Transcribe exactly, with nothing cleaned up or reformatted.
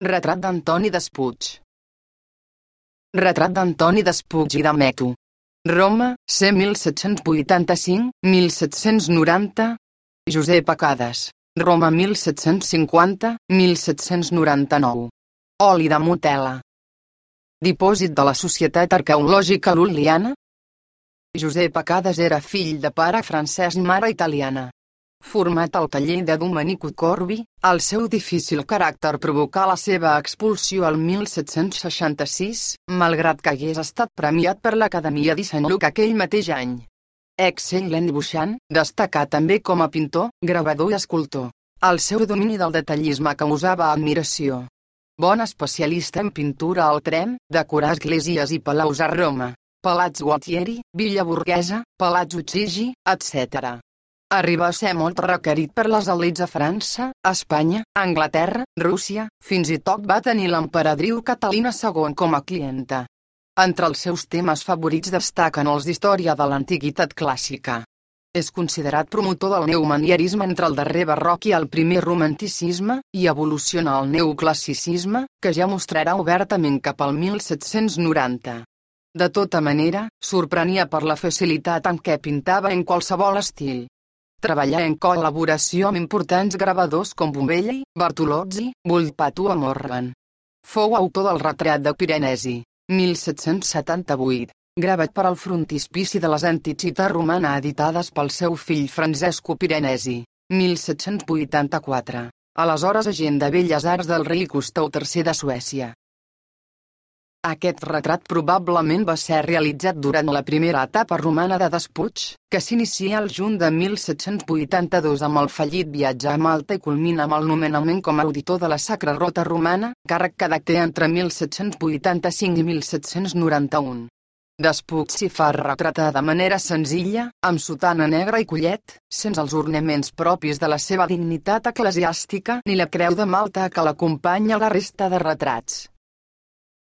Retrat d'Antoni Despuig. Retrat d'Antoni Despuig i de Meto. Roma, c. mil set-cents vuitanta-cinc a mil set-cents noranta. Josep Acades. Roma mil set-cents cinquanta a mil set-cents noranta-nou. Oli de Motela. Dipòsit de la Societat Arqueològica Lul·liana. Josep Acades era fill de pare francès i mare italiana. Format al taller de Domenico Corbi, el seu difícil caràcter provocà la seva expulsió el mil set-cents seixanta-sis, malgrat que hagués estat premiat per l'Acadèmia de Sant Luc aquell mateix any. Excel·lent dibuixant, destacà també com a pintor, gravador i escultor. El seu domini del detallisme causava admiració. Bon especialista en pintura al Trem, decorà esglésies i palaus a Roma, Palazzo Gualtieri, Villa Borghesa, Palazzo Chigi, etcètera. Arriba a ser molt requerit per les elits a França, Espanya, Anglaterra, Rússia, fins i tot va tenir l'emperadriu Catalina segona com a clienta. Entre els seus temes favorits destaquen els d'història de l'antiguitat clàssica. És considerat promotor del neomanierisme entre el darrer barroc i el primer romanticisme, i evoluciona al neoclassicisme, que ja mostrarà obertament cap al mil set-cents noranta. De tota manera, sorprenia per la facilitat amb què pintava en qualsevol estil. Treballà en col·laboració amb importants gravadors com Bombelli, Bartolozzi, Volpato o Morgan. Fou autor del retrat de Piranesi, mil set-cents setanta-vuit, gravat per al frontispici de les Antiquitas Romana editades pel seu fill Francesco Piranesi, mil set-cents vuitanta-quatre, aleshores agent de Belles Arts del rei Gustau tercer de Suècia. Aquest retrat probablement va ser realitzat durant la primera etapa romana de Despuig, que s'inicia al juny de mil set-cents vuitanta-dos amb el fallit viatge a Malta i culmina amb el nomenament com a auditor de la Sacra Rota Romana, càrrec que té entre mil set-cents vuitanta-cinc i mil set-cents noranta-u. Despuig s'hi fa retratar de manera senzilla, amb sotana negra i collet, sense els ornaments propis de la seva dignitat eclesiàstica ni la creu de Malta que l'acompanya a la resta de retrats.